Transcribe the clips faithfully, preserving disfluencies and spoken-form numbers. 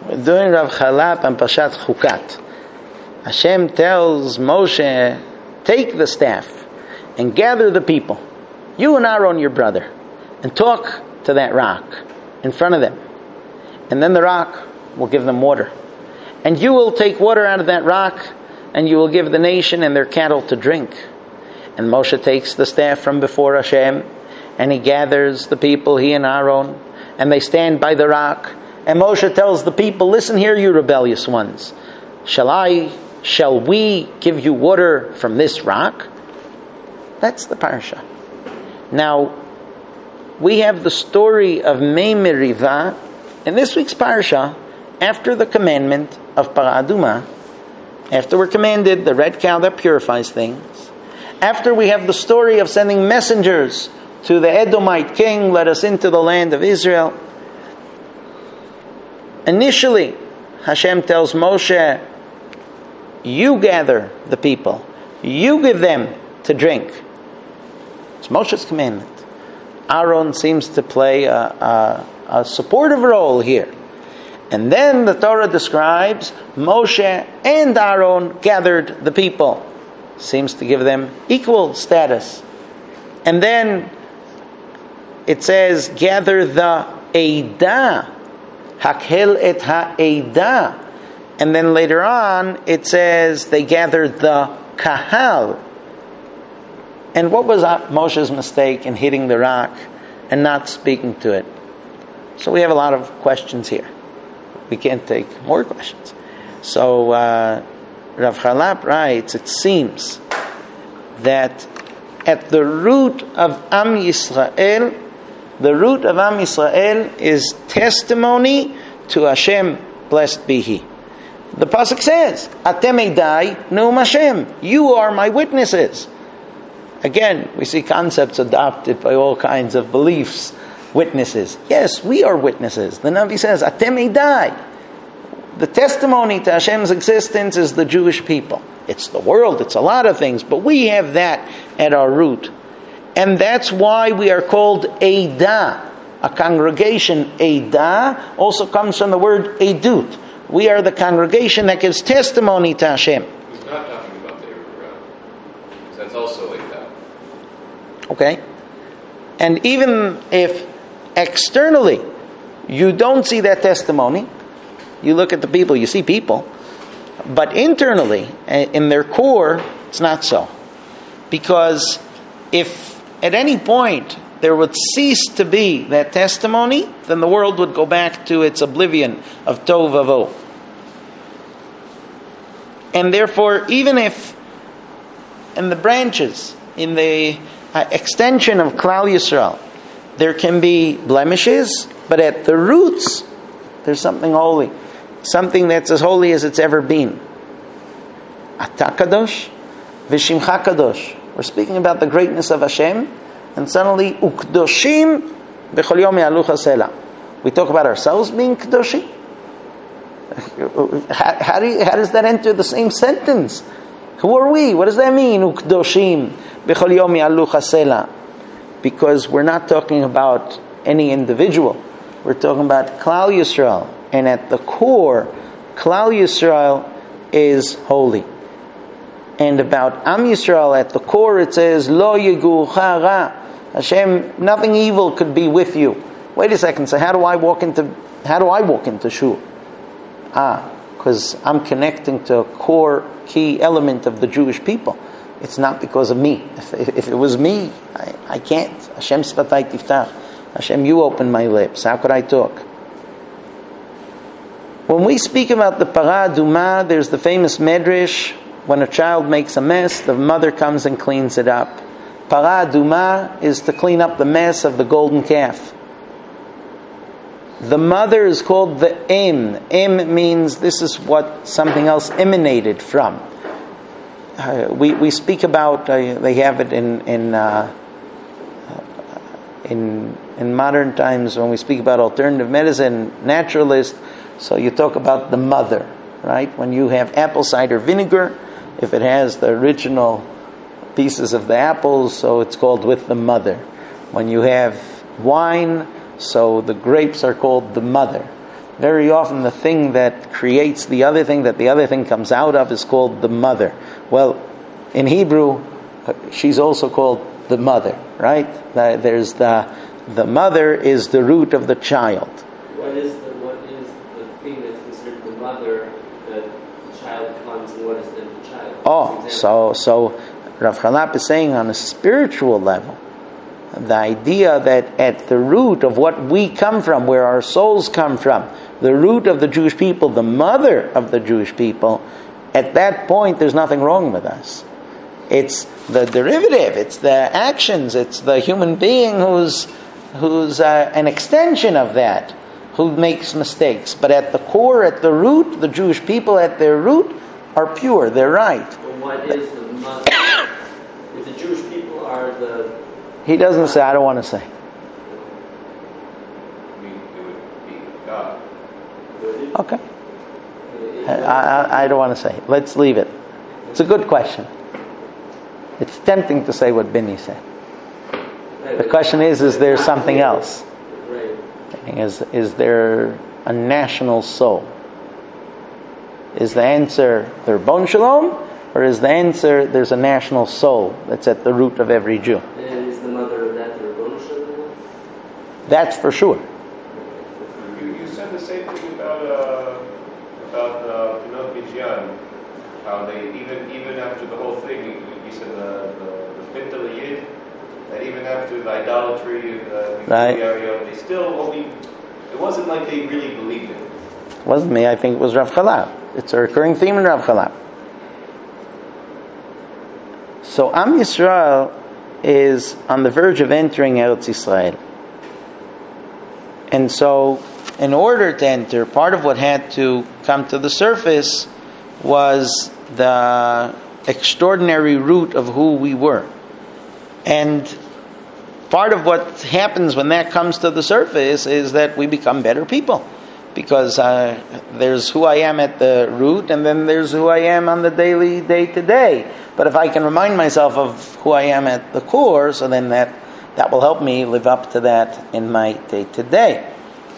During Rav Chalap and Pashat Chukat, Hashem tells Moshe, take the staff and gather the people, you and Aaron your brother, and talk to that rock in front of them. And then the rock will give them water. And you will take water out of that rock, and you will give the nation and their cattle to drink. And Moshe takes the staff from before Hashem, and he gathers the people, he and Aaron, and they stand by the rock. And Moshe tells the people, listen here, you rebellious ones. Shall I, shall we give you water from this rock? That's the parsha. Now, we have the story of Mei Meriva in this week's parsha, after the commandment of Parah Adumah, after we're commanded the red cow that purifies things, after we have the story of sending messengers to the Edomite king, let us into the land of Israel. Initially, Hashem tells Moshe, you gather the people, you give them to drink. It's Moshe's commandment. Aaron seems to play a, a, a supportive role here. And then the Torah describes Moshe and Aaron gathered the people. Seems to give them equal status. And then it says, gather the Eidah. Hakhel et ha'eidah. And then later on, it says they gathered the Kahal. And what was Moshe's mistake in hitting the rock and not speaking to it? So we have a lot of questions here. We can't take more questions. So uh, Rav Chalap writes, it seems that at the root of Am Yisrael, the root of Am Yisrael is testimony to Hashem, blessed be He. The pasuk says, Atem Eidai Neum Hashem. You are my witnesses. Again, we see concepts adopted by all kinds of beliefs. Witnesses. Yes, we are witnesses. The Navi says, Atem Eidai. The testimony to Hashem's existence is the Jewish people. It's the world, it's a lot of things, but we have that at our root. And that's why we are called Eidah. A congregation, Eidah, also comes from the word Eidut. We are the congregation that gives testimony to Hashem. He's not talking about the Arab. That's also Eidah. Okay. And even if externally you don't see that testimony, you look at the people, you see people, but internally, in their core, it's not so. Because if at any point there would cease to be that testimony, then the world would go back to its oblivion of Tov Vavo. And therefore, even if in the branches, in the uh, extension of Klal Yisrael, there can be blemishes, but at the roots, there's something holy. Something that's as holy as it's ever been. Ata Kadosh, V'Shimcha Kadosh. We're speaking about the greatness of Hashem, and suddenly, Ukdoshim B'chol Yom Ya'alu Chasela. We talk about ourselves being Kadoshi. How, how, do you, how does that enter the same sentence? Who are we? What does that mean? Ukdoshim B'chol Yom Ya'alu Chasela. Because we're not talking about any individual. We're talking about Klal Yisrael. And at the core, Klal Yisrael is holy. And about Am Yisrael, at the core it says, Lo Yegucha Ra. Hashem, nothing evil could be with you. Wait a second, so how do I walk into, how do I walk into Shul? Ah, because I'm connecting to a core key element of the Jewish people. It's not because of me. If, if it was me, I, I can't. Hashem Sfatay Tiftach. Hashem, you open my lips. How could I talk? When we speak about the Parah Adumah, there's the famous medrash. When a child makes a mess, the mother comes and cleans it up. Parah Adumah is to clean up the mess of the golden calf. The mother is called the Em. Em means this is what something else emanated from. Uh, we we speak about, uh, they have it in in, uh, in in modern times when we speak about alternative medicine, naturalist. So you talk about the mother, right? When you have apple cider vinegar, if it has the original pieces of the apples, so it's called with the mother. When you have wine, so the grapes are called the mother. very often the thing that creates the other thing, that the other thing comes out of, is called the mother. Well, in Hebrew, she's also called the mother, right? There's the the mother is the root of the child. What is the what is the thing that's considered the mother that the child comes, and what is then the child? Oh, so so Rav Chalap is saying on a spiritual level, the idea that at the root of what we come from, where our souls come from, the root of the Jewish people, the mother of the Jewish people, at that point there's nothing wrong with us. It's the derivative, it's the actions, it's the human being who's who's uh, an extension of that, who makes mistakes. But at the core, at the root, the Jewish people at their root are pure, they're right. But what is the mother? If the Jewish people are the... He doesn't say, I don't want to say. I mean, it would be God. Okay. I, I, I don't want to say. Let's leave it. It's a good question. It's tempting to say what Binny said. The question is, is there something else? Is, is there a national soul? Is the answer the Ribbon Shalom? Or is the answer there's a national soul that's at the root of every Jew? And is the mother of that the Ribbon Shalom? That's for sure. You, you said the same thing about uh, about uh, Pinot Mijian. How they even even after the whole thing, you, you said the the, the Pintel Yid, that even after the idolatry, uh, the right. area, they still only. It wasn't like they really believed it. It wasn't me. I think it was Rav Chalap. It's a recurring theme in Rav Chalap. So Am Yisrael is on the verge of entering Eretz Yisrael. And so, in order to enter, part of what had to come to the surface was the extraordinary root of who we were. And part of what happens when that comes to the surface is that we become better people. Because uh, there's who I am at the root, and then there's who I am on the daily, day-to-day. But if I can remind myself of who I am at the core, so then that, that will help me live up to that in my day-to-day.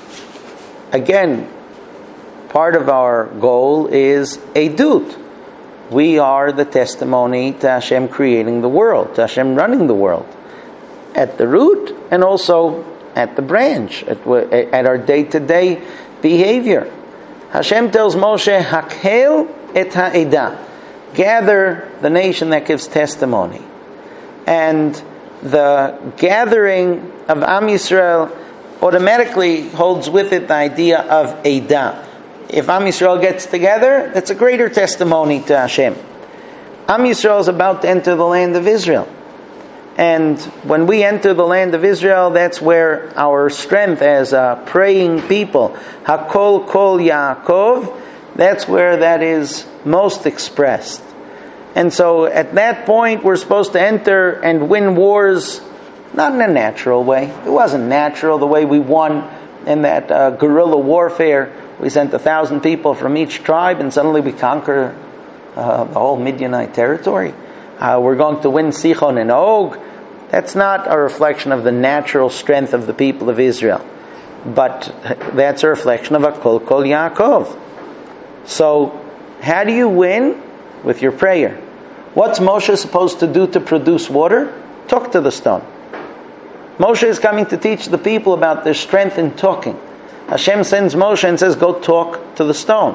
Again, part of our goal is Eidut. We are the testimony to Hashem creating the world, to Hashem running the world. At the root, and also at the branch, at, at our day-to-day behavior. Hashem tells Moshe, Hakhel et ha'edah. Gather the nation that gives testimony. And the gathering of Am Yisrael automatically holds with it the idea of Eidah. If Am Yisrael gets together, that's a greater testimony to Hashem. Am Yisrael is about to enter the land of Israel. And when we enter the land of Israel, that's where our strength as a praying people, Hakol Kol Yaakov, that's where that is most expressed. And so at that point, we're supposed to enter and win wars, not in a natural way. It wasn't natural the way we won in that uh, guerrilla warfare. We sent a thousand people from each tribe, and suddenly we conquer uh, the whole Midianite territory. Uh, we're going to win Sichon and Og. That's not a reflection of the natural strength of the people of Israel. But that's a reflection of Hakol Kol Yaakov. So, how do you win? With your prayer. What's Moshe supposed to do to produce water? Talk to the stone. Moshe is coming to teach the people about their strength in talking. Hashem sends Moshe and says, go talk to the stone.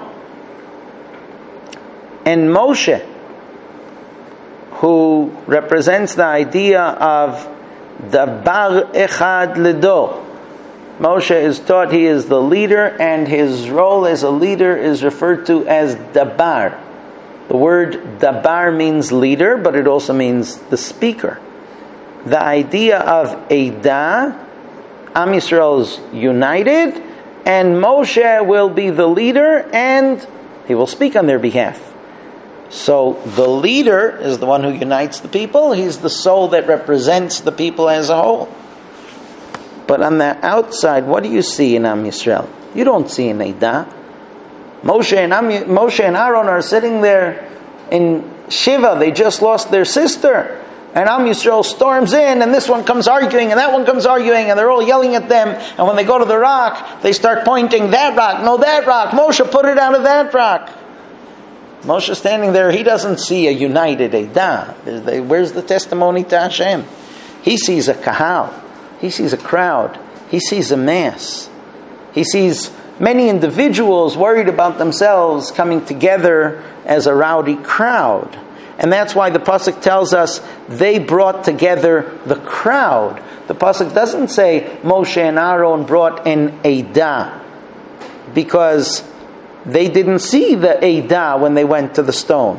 And Moshe, who represents the idea of Dabar Echad Lidor. Moshe is taught he is the leader, and his role as a leader is referred to as Dabar. The word Dabar means leader, but it also means the speaker. The idea of Eidah, Am Yisrael is united, and Moshe will be the leader, and he will speak on their behalf. So the leader is the one who unites the people. He's the soul that represents the people as a whole. But on the outside, what do you see in Am Yisrael? You don't see an Eidah. Moshe and Am, Moshe and Aaron are sitting there in Shiva. They just lost their sister. And Am Yisrael storms in, and this one comes arguing, and that one comes arguing, and they're all yelling at them. And when they go to the rock, they start pointing, that rock, no, that rock. Moshe, put it out of that rock. Moshe standing there, he doesn't see a united Eidah. Where's the testimony to Hashem? He sees a kahal. He sees a crowd. He sees a mass. He sees many individuals worried about themselves coming together as a rowdy crowd. And that's why the pasuk tells us they brought together the crowd. The pasuk doesn't say Moshe and Aaron brought an Eidah, because they didn't see the Eidah when they went to the stone.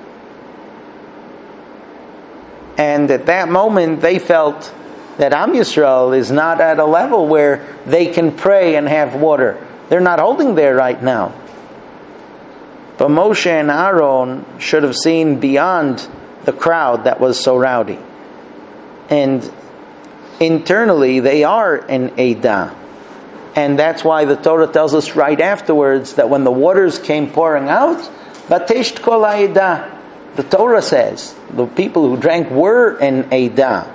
And at that moment they felt that Am Yisrael is not at a level where they can pray and have water. They're not holding there right now. But Moshe and Aaron should have seen beyond the crowd that was so rowdy. And internally they are an Eidah. And that's why the Torah tells us right afterwards that when the waters came pouring out, Vatesht kol ha'edah. The Torah says the people who drank were an Eidah.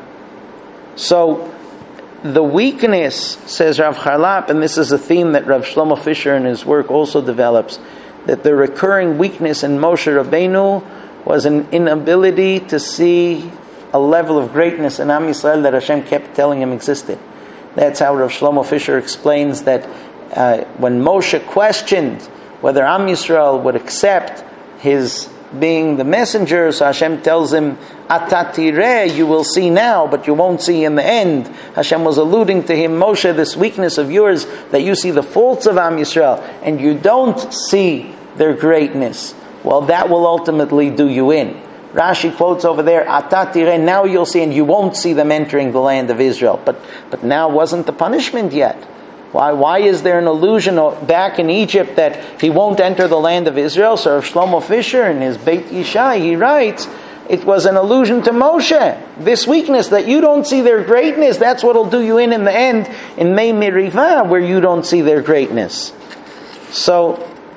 So the weakness, says Rav Charlap, and this is a theme that Rav Shlomo Fisher in his work also develops, that the recurring weakness in Moshe Rabbeinu was an inability to see a level of greatness in Am Yisrael that Hashem kept telling him existed. That's how Rav Shlomo Fisher explains that uh, when Moshe questioned whether Am Yisrael would accept his being the messenger, so Hashem tells him, Atatireh, you will see now, but you won't see in the end. Hashem was alluding to him, Moshe, this weakness of yours, that you see the faults of Am Yisrael, and you don't see their greatness. Well, that will ultimately do you in. Rashi quotes over there, Atatireh, now you'll see, and you won't see them entering the land of Israel. But but now wasn't the punishment yet. Why Why is there an illusion back in Egypt that he won't enter the land of Israel? So Rav Shlomo Fisher in his Beit Yishai, he writes, it was an allusion to Moshe. This weakness, that you don't see their greatness, that's what will do you in in the end, in Mei Merivah, where you don't see their greatness. So,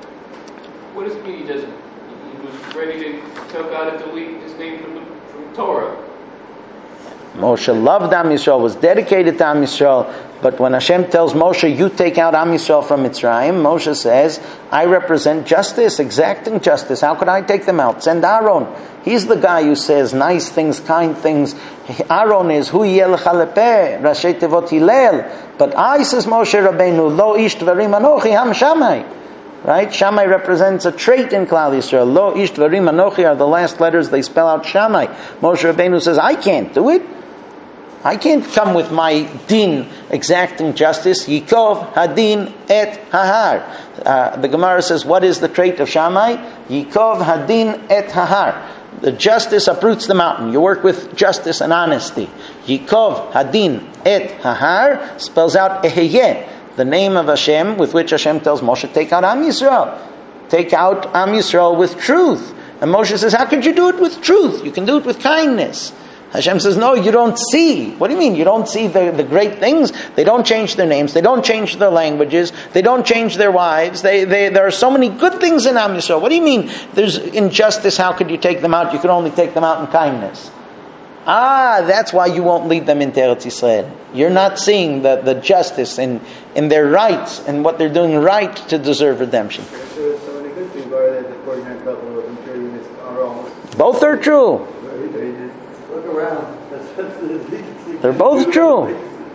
what does it mean he doesn't? He was ready to tell God to delete his name from, the, from Torah. Moshe loved Am Yisrael, was dedicated to Am Yisrael, but when Hashem tells Moshe, you take out Am Yisrael from Mitzrayim, Moshe says, I represent justice, exacting justice. How could I take them out? Send Aaron. He's the guy who says nice things, kind things. Aaron is Hu Yel Chalepeh, Rashi Tevot Hillel. But I, says Moshe Rabbeinu, Lo Ish Dvarim Anochi Ham Shammai. Right? Shammai represents a trait in Klal Yisrael. Lo Ish Dvarim Anochi are the last letters, they spell out Shammai. Moshe Rabbeinu says, I can't do it. I can't come with my din, exacting justice. Yikov hadin et hahar. Uh, the Gemara says, what is the trait of Shammai? Yikov hadin et hahar. The justice uproots the mountain. You work with justice and honesty. Yikov hadin et hahar spells out eheyeh, the name of Hashem with which Hashem tells Moshe, take out Am Yisrael. Take out Am Yisrael with truth. And Moshe says, how could you do it with truth? You can do it with kindness. Hashem says, no, you don't see. What do you mean? You don't see the, the great things? They don't change their names. They don't change their languages. They don't change their wives. They, they, there are so many good things in Am Yisrael. What do you mean there's injustice? How could you take them out? You could only take them out in kindness. Ah, that's why you won't lead them into Eretz Yisrael. You're not seeing the, the justice in, in their rights and what they're doing right to deserve redemption. Both are true. They're both true.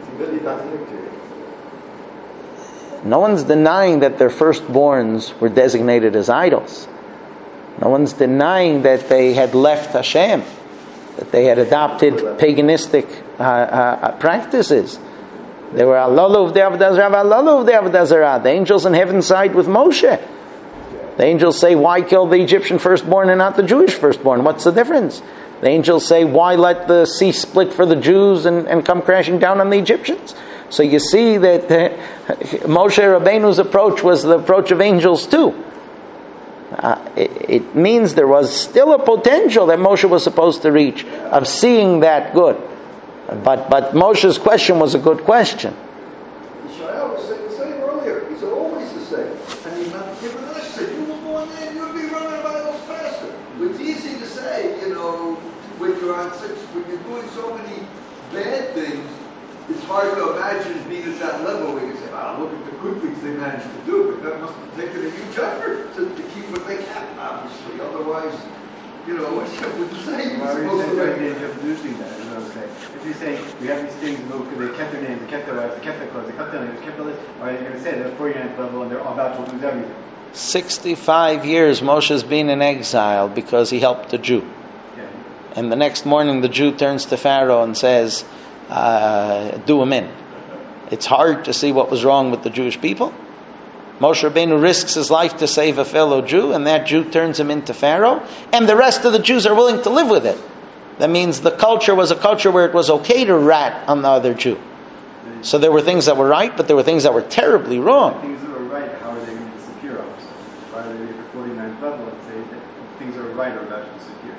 No one's denying that their firstborns were designated as idols. No one's denying that they had left Hashem, that they had adopted paganistic uh, uh, practices. They were Alolu v'dei avodah zarah, Alolu v'dei avodah zarah. The angels in heaven side with Moshe. The angels say, why kill the Egyptian firstborn and not the Jewish firstborn? What's the difference? The angels say, why let the sea split for the Jews and, and come crashing down on the Egyptians? So you see that uh, Moshe Rabbeinu's approach was the approach of angels too. Uh, it, it means there was still a potential that Moshe was supposed to reach of seeing that good. But but Moshe's question was a good question. Yishayahu was saying the same earlier. He's always the same. And he's not given us. He said, you were born there, you'd be running by those faster. It's easy to say, you know, when you're on such, when you're doing so many bad things, it's hard to imagine being at that level where you say, "Wow, look at the good things they managed to do." But that must have taken a huge effort to, to keep what they can, obviously. Otherwise, you know, what would you say? Why are you saying they're losing that? Is what I'm saying. If you say we have these things, look, they kept their names, they kept their wives, they kept their clothes, they kept their names, they kept their list, or are you going to say they're at forty-ninth level and they're all about to lose everything? sixty-five years Moshe's been in exile because he helped a Jew. Yeah. And the next morning the Jew turns to Pharaoh and says, uh, do him in. It's hard to see what was wrong with the Jewish people. Moshe Rabbeinu risks his life to save a fellow Jew, and that Jew turns him into Pharaoh, and the rest of the Jews are willing to live with it. That means the culture was a culture where it was okay to rat on the other Jew. So there were things that were right, but there were things that were terribly wrong. Things that were right, how are they going to disappear also? Why are they at the forty-ninth level and say that things that are right are about to disappear?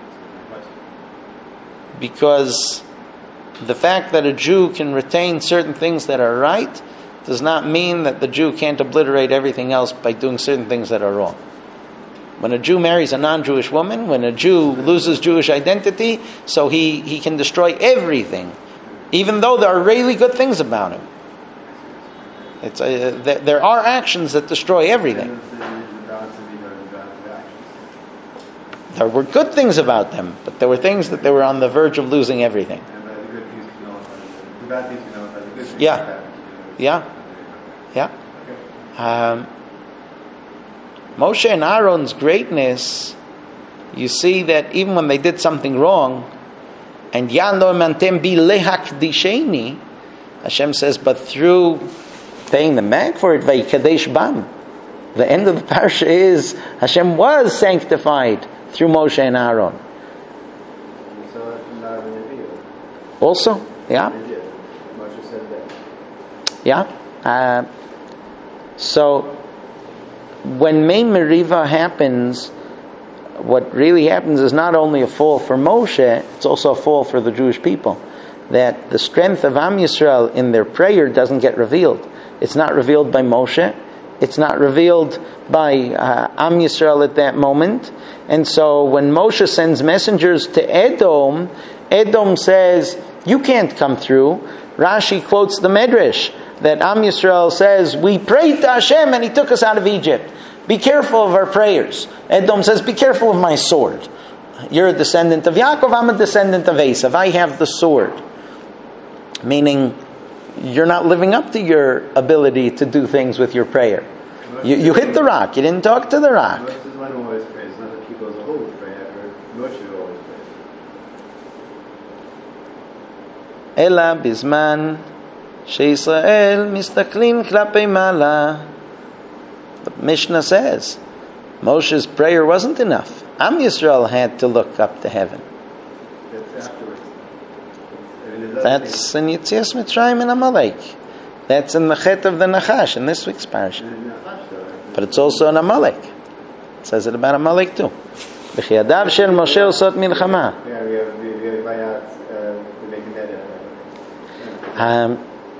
Because the fact that a Jew can retain certain things that are right does not mean that the Jew can't obliterate everything else by doing certain things that are wrong. When a Jew marries a non-Jewish woman, when a Jew loses Jewish identity, so he, he can destroy everything, even though there are really good things about him. It's a, there, there are actions that destroy everything. There were good things about them, but there were things that they were on the verge of losing everything. Yeah. Yeah, yeah. Um, Moshe and Aaron's greatness, you see that even when they did something wrong, and Yando mantem bi lehakdisheni, Hashem says, but through paying them back for it, vayikadesh bam. The end of the parsha is Hashem was sanctified through Moshe and Aaron. Also, yeah. Yeah. Uh, so when Mei Meriva happens, what really happens is not only a fall for Moshe, it's also a fall for the Jewish people. That the strength of Am Yisrael in their prayer doesn't get revealed. It's not revealed by Moshe. It's not revealed by uh, Am Yisrael at that moment. And so when Moshe sends messengers to Edom, Edom says, you can't come through. Rashi quotes the Medrash that Am Yisrael says, we prayed to Hashem and He took us out of Egypt. Be careful of our prayers. Edom says, be careful of my sword. You're a descendant of Yaakov, I'm a descendant of Esav. I have the sword. Meaning, you're not living up to your ability to do things with your prayer. You, you hit the rock. You didn't talk to the rock. Moshe is one who always prays, not the people as a whole who pray. Moshe always prays. Ela bizman sheYisrael mistaklim klapei mala. The Mishnah says Moshe's prayer wasn't enough. Am Yisrael had to look up to heaven. That's afterwards. That's in Yetzias Mitzrayim and Amalek. That's in the Chet of the Nachash in this week's parasha. But it's also in Amalek. It says it about Amalek too. B'chiyadav shel Moshe osot milchama. Yeah, we have we have bayat to make it. Um.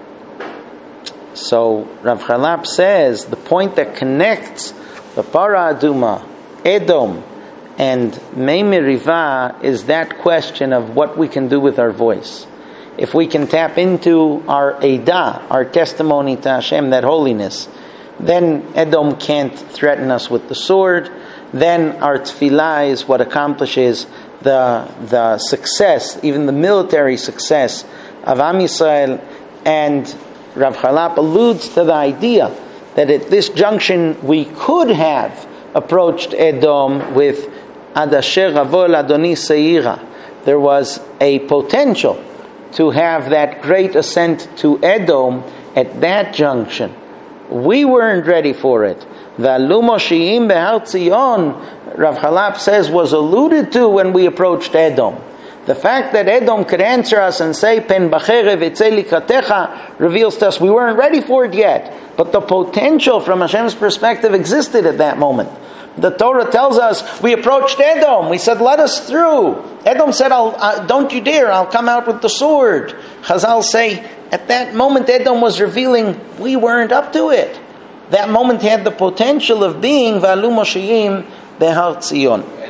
So Rav Chalap says the point that connects the Para Aduma, Edom, and Mei Meriva is that question of what we can do with our voice. If we can tap into our Eidah, our testimony to Hashem, that holiness, then Edom can't threaten us with the sword. Then our tefillah is what accomplishes the the success, even the military success of Am Yisrael. And Rav Chalap alludes to the idea that at this junction we could have approached Edom with Ad Asher Avol Adoni Seira. There was a potential to have that great ascent to Edom at that junction. We weren't ready for it. V'alu Moshiim Behar Tzion, Rav Chalap says, was alluded to when we approached Edom. The fact that Edom could answer us and say, Pen Bacherev Etzei Likatecha, reveals to us we weren't ready for it yet. But the potential from Hashem's perspective existed at that moment. The Torah tells us, we approached Edom. We said, let us through. Edom said, I'll, uh, don't you dare, I'll come out with the sword. Chazal say, at that moment Edom was revealing, we weren't up to it. That moment had the potential of being V'alu Moshiim Behar Tzion.